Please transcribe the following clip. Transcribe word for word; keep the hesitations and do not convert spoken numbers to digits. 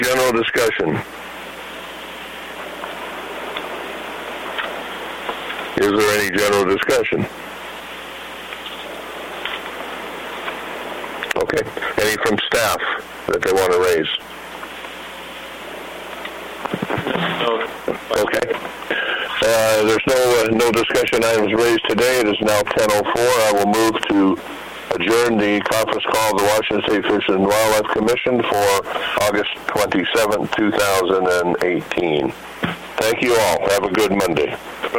General discussion. Is there any general discussion? Okay. Any from staff that they want to raise? No. Okay. Uh, there's no uh, no discussion items raised today. It is now ten oh four. I will move to adjourn the conference call of the Washington State Fish and Wildlife Commission for August twenty-seventh, two thousand eighteen. Thank you all. Have a good Monday.